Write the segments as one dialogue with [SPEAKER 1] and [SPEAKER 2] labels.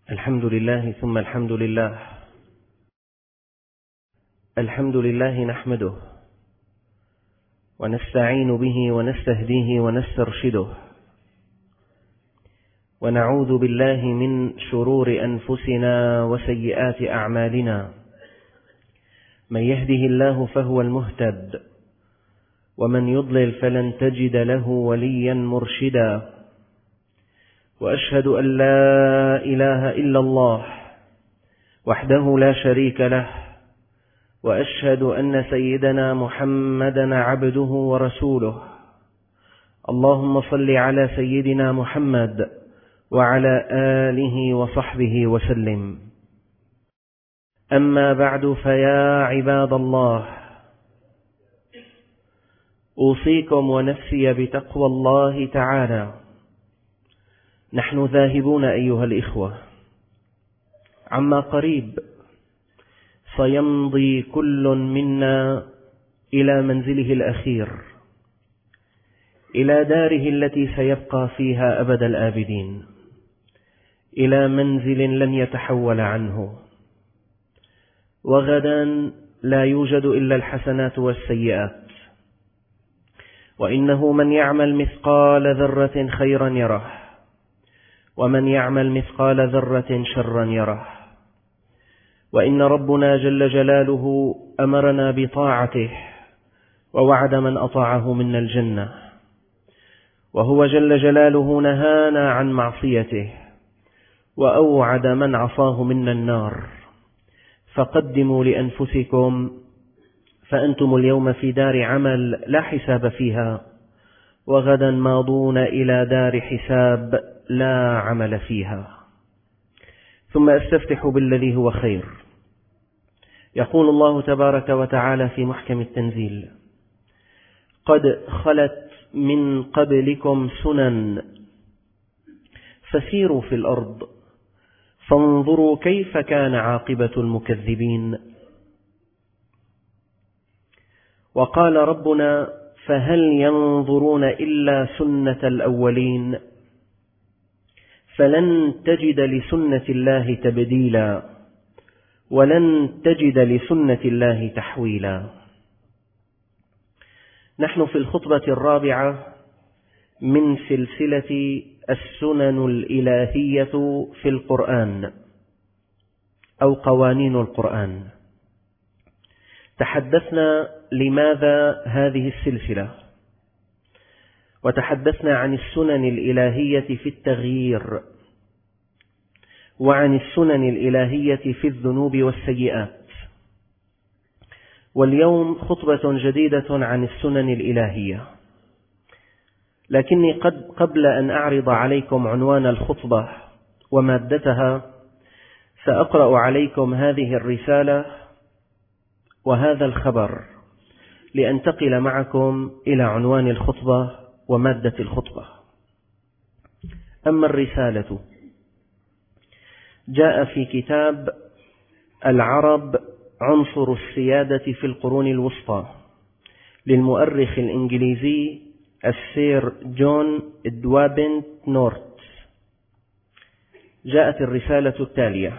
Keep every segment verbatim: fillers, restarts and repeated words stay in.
[SPEAKER 1] الحمد لله ثم الحمد لله الحمد لله نحمده ونستعين به ونستهديه ونسترشده ونعوذ بالله من شرور أنفسنا وسيئات أعمالنا. من يهده الله فهو المهتد ومن يضلل فلن تجد له وليا مرشدا. وأشهد أن لا إله إلا الله وحده لا شريك له، وأشهد أن سيدنا محمدا عبده ورسوله. اللهم صل على سيدنا محمد وعلى آله وصحبه وسلم. أما بعد، فيا عباد الله، أوصيكم ونفسي بتقوى الله تعالى. نحن ذاهبون أيها الإخوة، عما قريب سيمضي كل منا إلى منزله الأخير، إلى داره التي سيبقى فيها أبد الآبدين، إلى منزل لن يتحول عنه. وغدا لا يوجد إلا الحسنات والسيئات، وإنه من يعمل مثقال ذرة خيرا يره، ومن يعمل مثقال ذرة شرا يره. وإن ربنا جل جلاله أمرنا بطاعته، ووعد من أطاعه منا الجنة، وهو جل جلاله نهانا عن معصيته، وأوعد من عصاه منا النار. فقدموا لأنفسكم، فأنتم اليوم في دار عمل لا حساب فيها، وغدا ماضون إلى دار حساب لا عمل فيها. ثم أستفتح بالذي هو خير. يقول الله تبارك وتعالى في محكم التنزيل: قد خلت من قبلكم سنن فسيروا في الأرض فانظروا كيف كان عاقبة المكذبين. وقال ربنا: فهل ينظرون إلا سنة الأولين فلن تجد لسنة الله تبديلا ولن تجد لسنة الله تحويلا. نحن في الخطبة الرابعة من سلسلة السنن الإلهية في القرآن أو قوانين القرآن. تحدثنا لماذا هذه السلسلة، وتحدثنا عن السنن الإلهية في التغيير، وعن السنن الإلهية في الذنوب والسيئات. واليوم خطبة جديدة عن السنن الإلهية، لكني قد قبل أن أعرض عليكم عنوان الخطبة ومادتها سأقرأ عليكم هذه الرسالة وهذا الخبر لأنتقل معكم إلى عنوان الخطبة ومادة الخطبة. أما الرسالة جاء في كتاب العرب عنصر السيادة في القرون الوسطى للمؤرخ الإنجليزي السير جون دوابنت نورت. جاءت الرسالة التالية: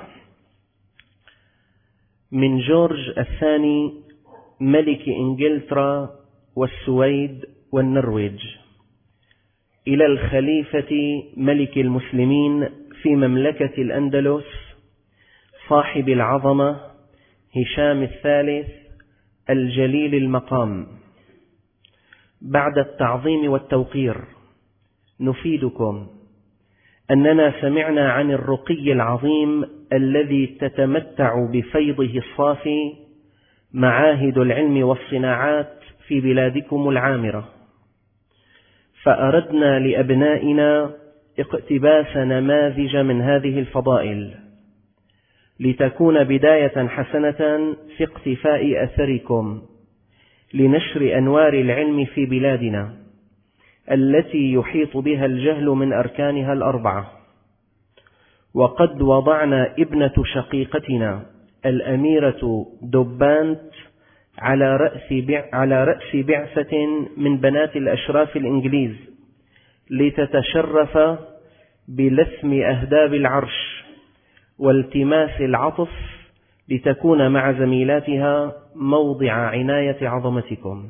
[SPEAKER 1] من جورج الثاني ملك إنجلترا والسويد والنرويج إلى الخليفة ملك المسلمين في مملكة الأندلس صاحب العظمة هشام الثالث الجليل المقام. بعد التعظيم والتوقير نفيدكم أننا سمعنا عن الرقي العظيم الذي تتمتع بفيضه الصافي معاهد العلم والصناعات في بلادكم العامرة، فأردنا لأبنائنا اقتباس نماذج من هذه الفضائل لتكون بداية حسنة في اقتفاء أثركم لنشر أنوار العلم في بلادنا التي يحيط بها الجهل من أركانها الأربعة. وقد وضعنا ابنة شقيقتنا الأميرة دوبانت على رأس على رأس بعثة من بنات الأشراف الإنجليز لتتشرف بلثم أهداب العرش والتماس العطف لتكون مع زميلاتها موضع عناية عظمتكم.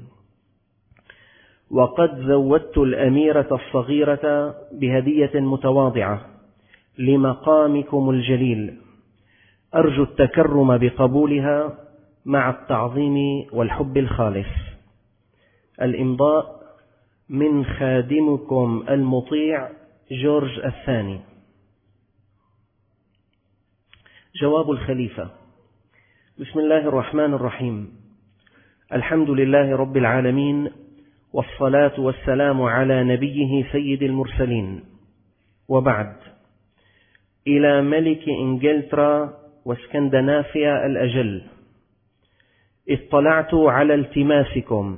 [SPEAKER 1] وقد زودت الأميرة الصغيرة بهدية متواضعة لمقامكم الجليل، أرجو التكرم بقبولها مع التعظيم والحب الخالص. الإمضاء من خادمكم المطيع جورج الثاني. جواب الخليفة. بسم الله الرحمن الرحيم. الحمد لله رب العالمين، والصلاة والسلام على نبيه سيد المرسلين، وبعد. إلى ملك إنجلترا واسكندنافيا الأجل، اطلعت على التماسكم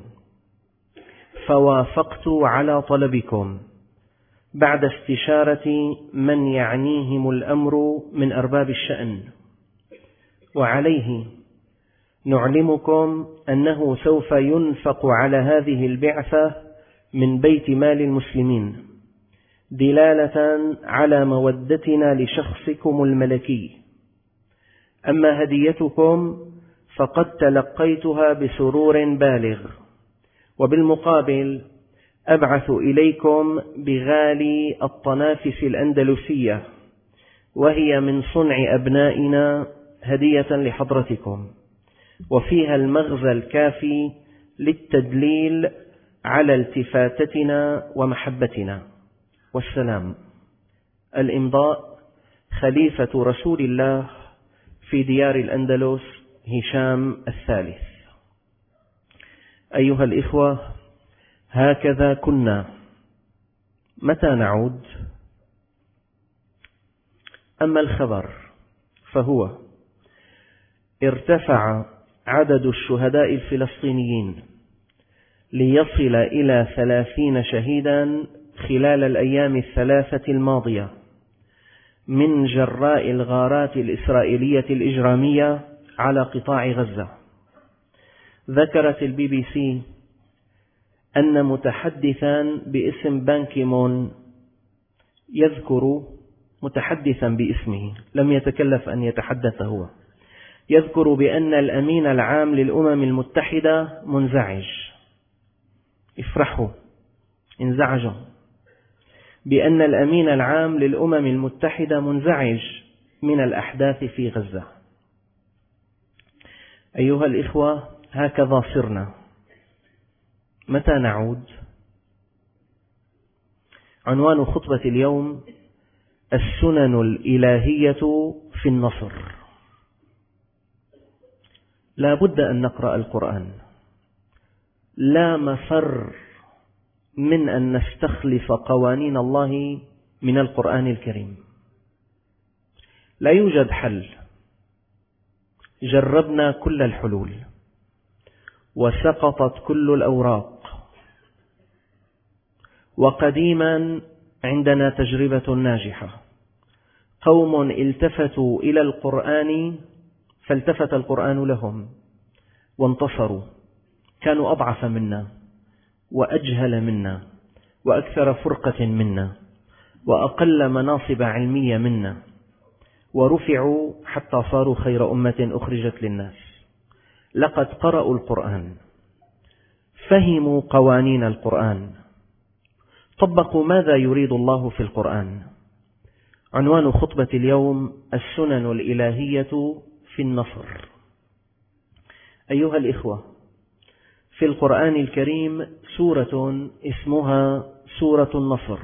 [SPEAKER 1] فوافقت على طلبكم بعد استشارة من يعنيهم الأمر من أرباب الشأن، وعليه نعلمكم أنه سوف ينفق على هذه البعثة من بيت مال المسلمين دلالة على مودتنا لشخصكم الملكي. أما هديتكم فقد تلقيتها بسرور بالغ، وبالمقابل أبعث إليكم بغالي الطنافس الأندلسية، وهي من صنع أبنائنا هدية لحضرتكم، وفيها المغزى الكافي للتدليل على التفاتتنا ومحبتنا. والسلام. الإمضاء خليفة رسول الله في ديار الأندلس هشام الثالث. أيها الإخوة، هكذا كنا. متى نعود؟ أما الخبر فهو: ارتفع عدد الشهداء الفلسطينيين ليصل إلى ثلاثين شهيدا خلال الأيام الثلاثة الماضية من جراء الغارات الإسرائيلية الإجرامية على قطاع غزة. ذكرت البي بي سي أن متحدثا باسم بان كيمون يذكر متحدثا باسمه، لم يتكلف أن يتحدث هو، يذكر بأن الأمين العام للأمم المتحدة منزعج. افرحوا، انزعجوا بأن الأمين العام للأمم المتحدة منزعج من الأحداث في غزة. أيها الإخوة، هكذا صرنا. متى نعود؟ عنوان خطبة اليوم: السنن الإلهية في النصر. لا بد أن نقرأ القرآن، لا مفر من أن نستخلص قوانين الله من القرآن الكريم. لا يوجد حل، جربنا كل الحلول وسقطت كل الأوراق، وقديما عندنا تجربة ناجحة. قوم التفتوا إلى القرآن فالتفت القرآن لهم وانتصروا. كانوا أضعف منا وأجهل منا وأكثر فرقة منا وأقل مناصب علمية منا، ورفعوا حتى صاروا خير أمة أخرجت للناس. لقد قرأوا القرآن، فهموا قوانين القرآن، طبقوا ماذا يريد الله في القرآن. عنوان خطبة اليوم: السنن الإلهية في النصر. أيها الإخوة، في القرآن الكريم سورة اسمها سورة النصر،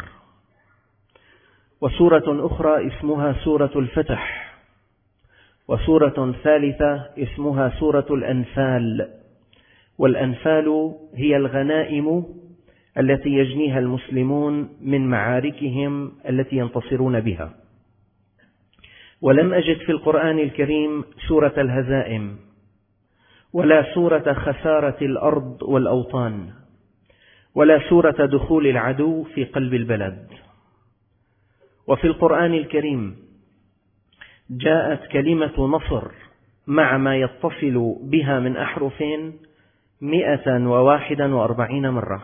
[SPEAKER 1] وسورة أخرى اسمها سورة الفتح، وسورة ثالثة اسمها سورة الأنفال. والأنفال هي الغنائم التي يجنيها المسلمون من معاركهم التي ينتصرون بها. ولم أجد في القرآن الكريم سورة الهزائم، ولا سورة خسارة الأرض والأوطان، ولا سورة دخول العدو في قلب البلد. وفي القرآن الكريم جاءت كلمة نصر مع ما يتصل بها من أحرف مئة وواحدا وأربعين مرة،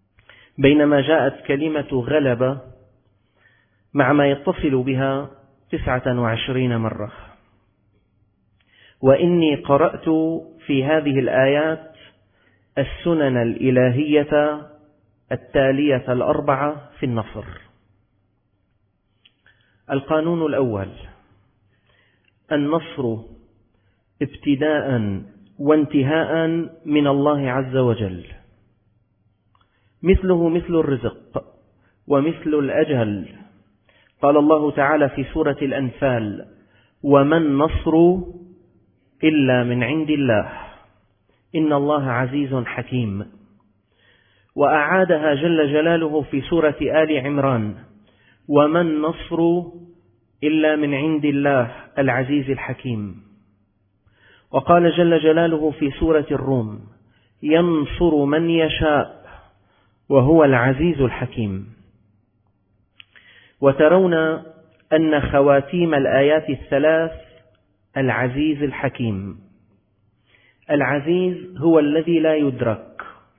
[SPEAKER 1] بينما جاءت كلمة غلبة مع ما يتصل بها تسعة وعشرين مرة. وإني قرأت في هذه الآيات السنن الإلهية التالية الأربعة في النصر. القانون الأول: النصر ابتداء وانتهاء من الله عز وجل، مثله مثل الرزق ومثل الأجل. قال الله تعالى في سورة الأنفال: وما النصر إلا من عند الله إن الله عزيز حكيم. وأعادها جل جلاله في سورة آل عمران: وما النصر إلا من عند الله العزيز الحكيم. وقال جل جلاله في سورة الروم: ينصر من يشاء وهو العزيز الحكيم. وترون أن خواتيم الآيات الثلاث العزيز الحكيم. العزيز هو الذي لا يدرك.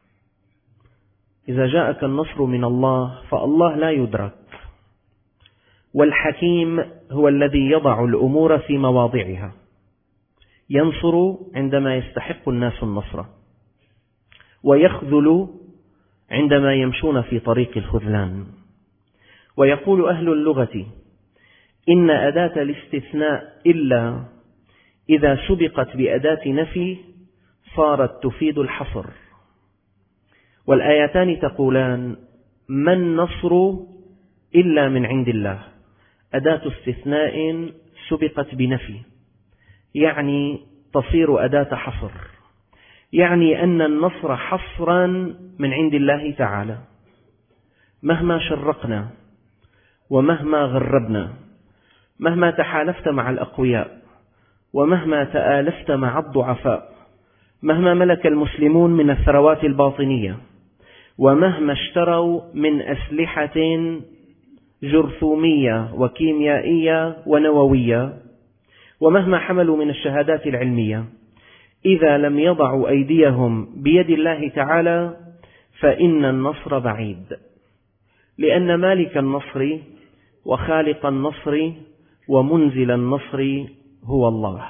[SPEAKER 1] إذا جاءك النصر من الله فالله لا يدرك. والحكيم هو الذي يضع الأمور في مواضعها، ينصر عندما يستحق الناس النصر، ويخذل عندما يمشون في طريق الخذلان. ويقول أهل اللغة: إن أداة الاستثناء إلا إذا سبقت بأداة نفي صارت تفيد الحصر. والآيتان تقولان: ما النصر إلا من عند الله، أداة استثناء سبقت بنفي، يعني تصير أداة حصر، يعني أن النصر حصرا من عند الله تعالى. مهما شرقنا ومهما غربنا، مهما تحالفت مع الأقوياء ومهما تآلفت مع الضعفاء، مهما ملك المسلمون من الثروات الباطنية، ومهما اشتروا من أسلحة جرثومية وكيميائية ونووية، ومهما حملوا من الشهادات العلمية، إذا لم يضعوا أيديهم بيد الله تعالى فإن النصر بعيد، لأن مالك النصر وخالق النصر ومنزل النصر هو الله.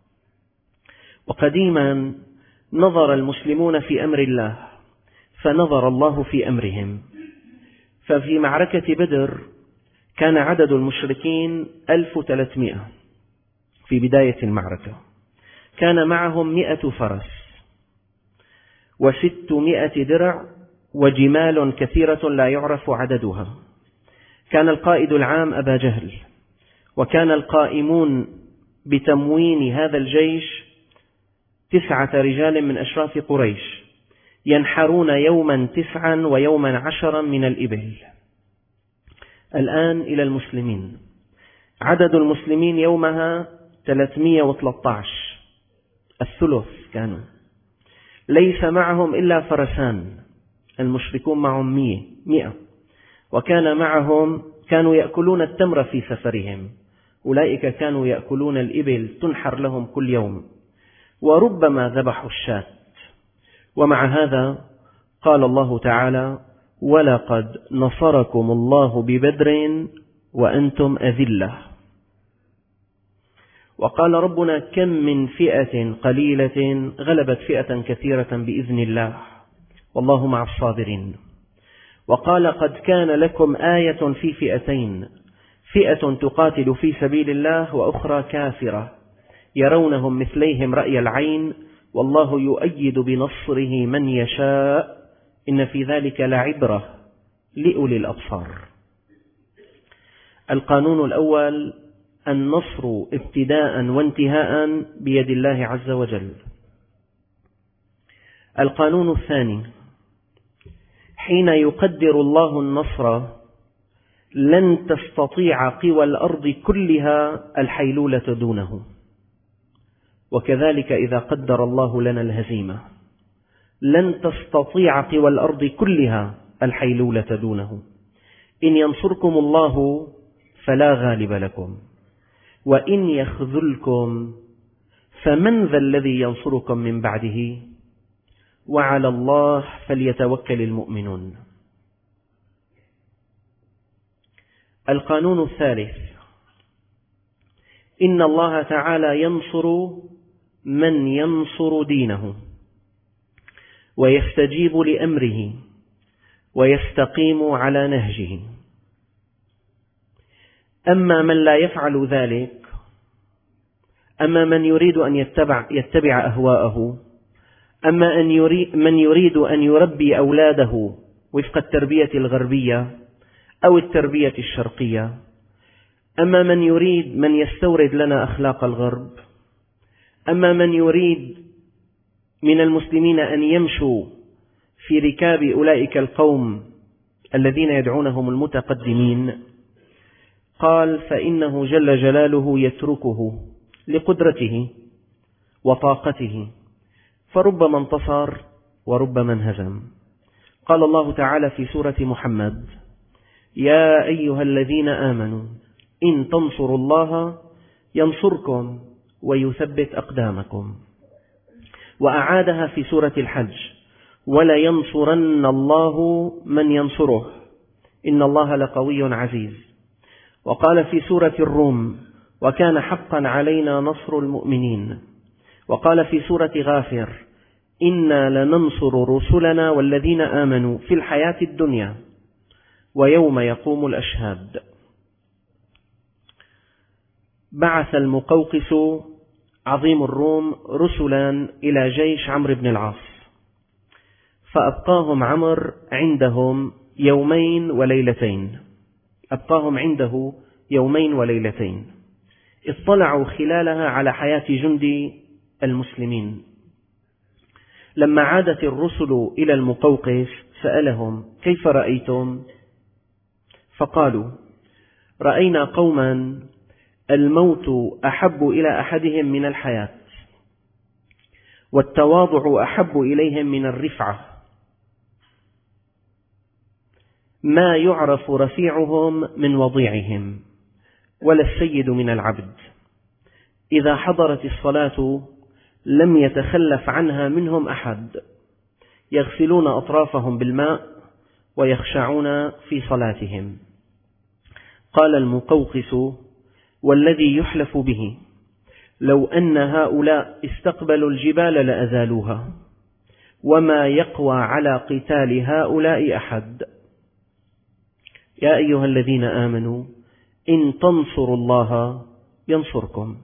[SPEAKER 1] وقديما نظر المسلمون في أمر الله فنظر الله في أمرهم. ففي معركة بدر كان عدد المشركين ألف وثلاثمائة في بداية المعركة، كان معهم مئة فرس وستمائة درع وجمال كثيرة لا يعرف عددها. كان القائد العام أبا جهل، وكان القائمون بتموين هذا الجيش تسعة رجال من أشراف قريش ينحرون يوما تسعا ويوما عشرا من الإبل. الآن إلى المسلمين، عدد المسلمين يومها ثلاثمائة وثلاثة عشر، الثلث كانوا، ليس معهم إلا فرسان، المشركون معهم مئة مئة وكان معهم كانوا يأكلون التمر في سفرهم، أولئك كانوا يأكلون الإبل تنحر لهم كل يوم، وربما ذبحوا الشاة. ومع هذا قال الله تعالى: ولقد نصركم الله ببدر وأنتم أذلة. وقال ربنا: كم من فئة قليلة غلبت فئة كثيرة بإذن الله والله مع الصابرين. وقال: قد كان لكم آية في فئتين، فئة تقاتل في سبيل الله وأخرى كافرة يرونهم مثليهم رأي العين والله يؤيد بنصره من يشاء إن في ذلك لعبرة لأولي الأبصار. القانون الأول: النصر ابتداء وانتهاء بيد الله عز وجل. القانون الثاني: حين يقدر الله النصر لن تستطيع قوى الأرض كلها الحيلولة دونه، وكذلك إذا قدر الله لنا الهزيمة لن تستطيع قوى الأرض كلها الحيلولة دونه. إن ينصركم الله فلا غالب لكم، وإن يخذلكم فمن ذا الذي ينصركم من بعده، وعلى الله فليتوكل المؤمنون. القانون الثالث: إن الله تعالى ينصر من ينصر دينه ويستجيب لأمره ويستقيم على نهجه. أما من لا يفعل ذلك، أما من يريد أن يتبع, يتبع أهواءه، أما أن يريد من يريد أن يربي أولاده وفق التربية الغربية أو التربية الشرقية، أما من يريد من يستورد لنا أخلاق الغرب، أما من يريد من المسلمين أن يمشوا في ركاب أولئك القوم الذين يدعونهم المتقدمين، قال فإنه جل جلاله يتركه لقدرته وطاقته، فربما انتصر وربما انهزم. قال الله تعالى في سورة محمد: يا أيها الذين آمنوا إن تنصروا الله ينصركم ويثبت أقدامكم. وأعادها في سورة الحج: ولينصرن الله من ينصره إن الله لقوي عزيز. وقال في سورة الروم: وكان حقا علينا نصر المؤمنين. وقال في سورة غافر: إنا لننصر رسلنا والذين آمنوا في الحياة الدنيا ويوم يقوم الأشهاد. بعث المقوقس عظيم الروم رسلا إلى جيش عمرو بن العاص، فأبقاهم عمرو عندهم يومين وليلتين أبقاهم عنده يومين وليلتين اطلعوا خلالها على حياة جند المسلمين. لما عادت الرسل إلى المقوقس سألهم: كيف رأيتم؟ فقالوا: رأينا قوما الموت أحب إلى أحدهم من الحياة، والتواضع أحب إليهم من الرفعة، ما يعرف رفيعهم من وضيعهم ولا السيد من العبد. إذا حضرت الصلاة لم يتخلف عنها منهم أحد، يغسلون أطرافهم بالماء ويخشعون في صلاتهم. قال المقوقس: والذي يحلف به لو أن هؤلاء استقبلوا الجبال لأزالوها، وما يقوى على قتال هؤلاء أحد. يا أيها الذين آمنوا إن تنصروا الله ينصركم.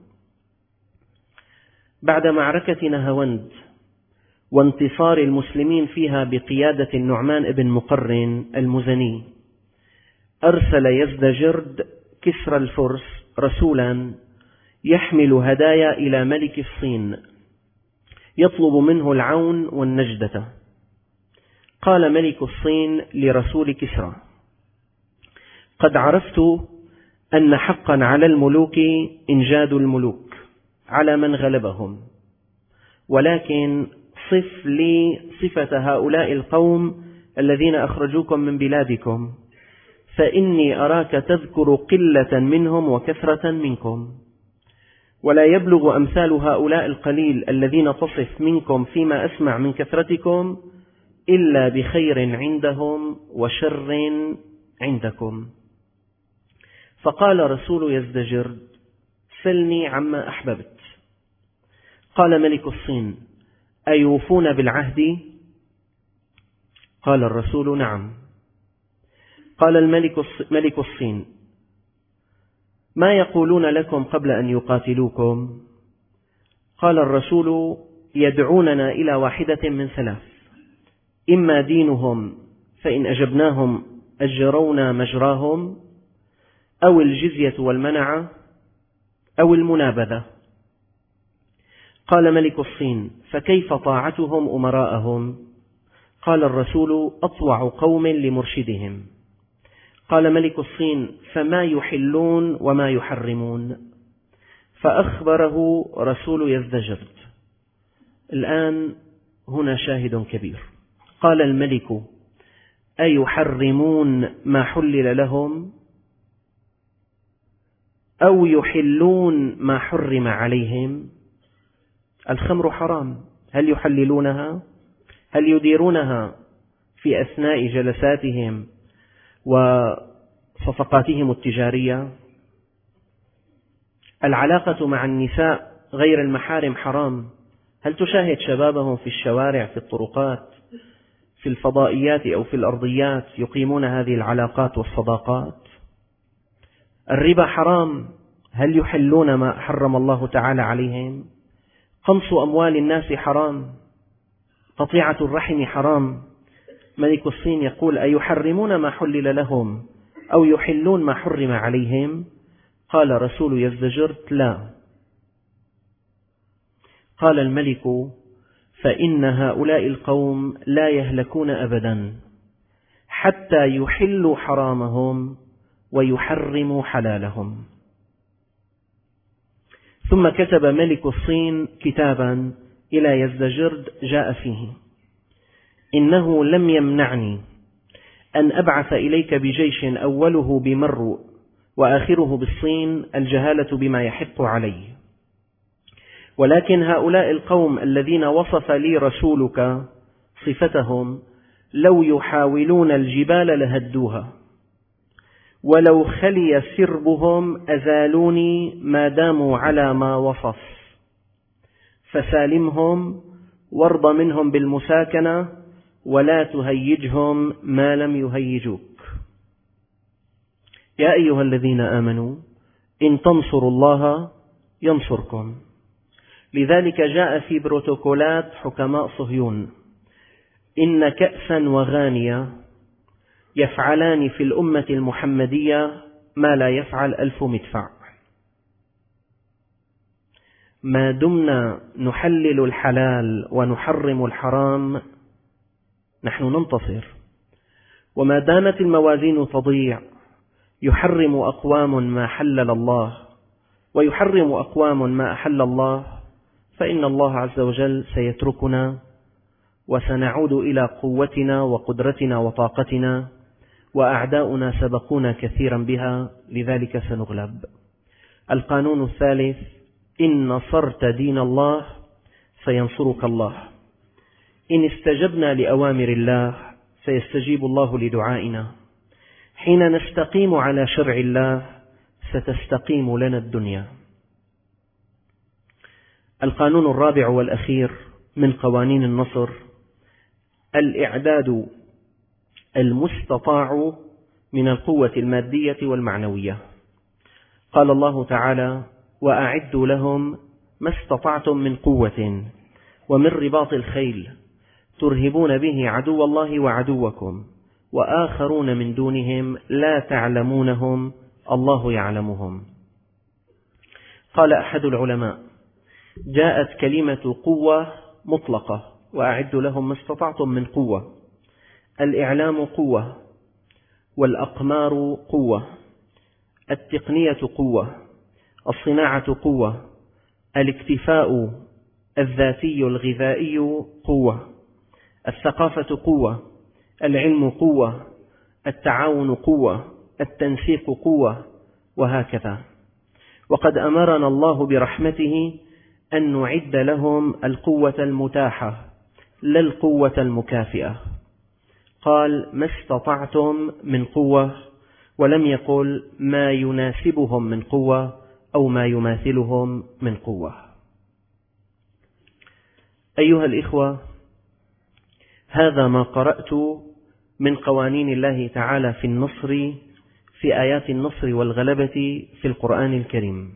[SPEAKER 1] بعد معركة نهاوند وانتصار المسلمين فيها بقيادة النعمان بن مقرن المزني، أرسل يزدجرد كسرى الفرس رسولا يحمل هدايا إلى ملك الصين يطلب منه العون والنجدة. قال ملك الصين لرسول كسرى: قد عرفت أن حقا على الملوك إنجاد الملوك على من غلبهم، ولكن صف لي صفة هؤلاء القوم الذين أخرجوكم من بلادكم، فإني أراك تذكر قلة منهم وكثرة منكم، ولا يبلغ أمثال هؤلاء القليل الذين تصف منكم فيما أسمع من كثرتكم إلا بخير عندهم وشر عندكم. فقال رسول يزدجرد: سلني عما أحببت. قال ملك الصين: أيوفون بالعهد؟ قال الرسول: نعم. قال الملك ملك الصين: ما يقولون لكم قبل أن يقاتلوكم؟ قال الرسول: يدعوننا إلى واحدة من ثلاث: إما دينهم فإن أجبناهم أجرونا مجراهم، أو الجزية والمنعة، أو المنابذة. قال ملك الصين: فكيف طاعتهم أمراءهم؟ قال الرسول: أطوع قوم لمرشدهم. قال ملك الصين: فما يحلون وما يحرمون؟ فأخبره رسول يزدجرد. الآن هنا شاهد كبير. قال الملك: أيحرمون ما حلل لهم أو يحلون ما حرم عليهم؟ الخمر حرام، هل يحللونها؟ هل يديرونها في أثناء جلساتهم وصفقاتهم التجارية؟ العلاقة مع النساء غير المحارم حرام. هل تشاهد شبابهم في الشوارع، في الطرقات، في الفضائيات أو في الأرضيات يقيمون هذه العلاقات والصداقات؟ الربا حرام. هل يحلون ما حرم الله تعالى عليهم؟ قمص أموال الناس حرام. قطيعة الرحم حرام. ملك الصين يقول: أيحرمون ما حلل لهم أو يحلون ما حرم عليهم؟ قال رسول يزدجرد: لا. قال الملك: فإن هؤلاء القوم لا يهلكون أبدا حتى يحلوا حرامهم ويحرموا حلالهم. ثم كتب ملك الصين كتابا إلى يزدجرد جاء فيه: إنه لم يمنعني أن أبعث إليك بجيش أوله بمرو وآخره بالصين الجهالة بما يحق عليه، ولكن هؤلاء القوم الذين وصف لي رسولك صفتهم لو يحاولون الجبال لهدوها، ولو خلي سربهم أزالوني ما داموا على ما وصف، فسالمهم وارض منهم بالمساكنة ولا تهيجهم ما لم يهيجوك. يا أيها الذين آمنوا إن تنصروا الله ينصركم. لذلك جاء في بروتوكولات حكماء صهيون: إن كأسا وغانية يفعلان في الأمة المحمدية ما لا يفعل ألف مدفع. ما دمنا نحلل الحلال ونحرم الحرام نحن ننتصر، وما دامت الموازين تضيع يحرم أقوام ما حلل الله ويحرم أقوام ما أحل الله، فإن الله عز وجل سيتركنا وسنعود إلى قوتنا وقدرتنا وطاقتنا، وأعداؤنا سبقونا كثيرا بها، لذلك سنغلب. القانون الثالث: إن نصرت دين الله سينصرك الله. إن استجبنا لأوامر الله سيستجيب الله لدعائنا. حين نستقيم على شرع الله ستستقيم لنا الدنيا. القانون الرابع والأخير من قوانين النصر: الإعداد المستطاع من القوة المادية والمعنوية. قال الله تعالى: وأعدوا لهم ما استطعتم من قوة ومن رباط الخيل ترهبون به عدو الله وعدوكم وآخرون من دونهم لا تعلمونهم الله يعلمهم. قال أحد العلماء: جاءت كلمة قوة مطلقة، وأعدوا لهم ما استطعتم من قوة. الإعلام قوة، والأقمار قوة، التقنية قوة، الصناعة قوة، الاكتفاء الذاتي الغذائي قوة، الثقافة قوة، العلم قوة، التعاون قوة، التنسيق قوة، وهكذا. وقد أمرنا الله برحمته أن نعد لهم القوة المتاحة لا القوة المكافئة. قال: ما استطعتم من قوة، ولم يقل ما يناسبهم من قوة أو ما يماثلهم من قوة. أيها الإخوة، هذا ما قرأت من قوانين الله تعالى في النصر، في آيات النصر والغلبة في القرآن الكريم.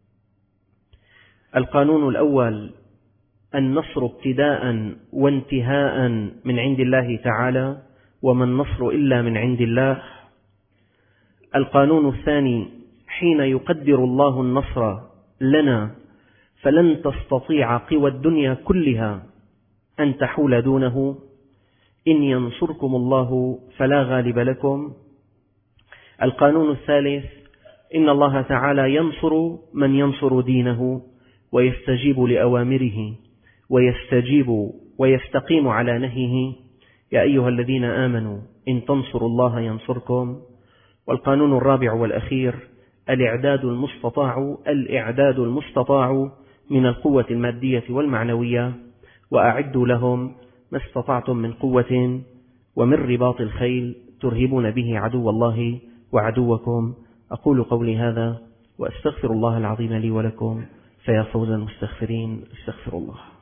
[SPEAKER 1] القانون الأول: النصر ابتداء وانتهاء من عند الله تعالى، وما النصر إلا من عند الله. القانون الثاني: حين يقدر الله النصر لنا فلن تستطيع قوى الدنيا كلها أن تحول دونه. إن ينصركم الله فلا غالب لكم. القانون الثالث: إن الله تعالى ينصر من ينصر دينه ويستجيب لأوامره ويستجيب ويستقيم على نهيه. يا أيها الذين آمنوا إن تنصروا الله ينصركم. والقانون الرابع والأخير: الإعداد المستطاع الإعداد المستطاع من القوة المادية والمعنوية. وأعدوا لهم ما استطعتم من قوة ومن رباط الخيل ترهبون به عدو الله وعدوكم. أقول قولي هذا وأستغفر الله العظيم لي ولكم، فيا فوز المستغفرين. استغفر الله.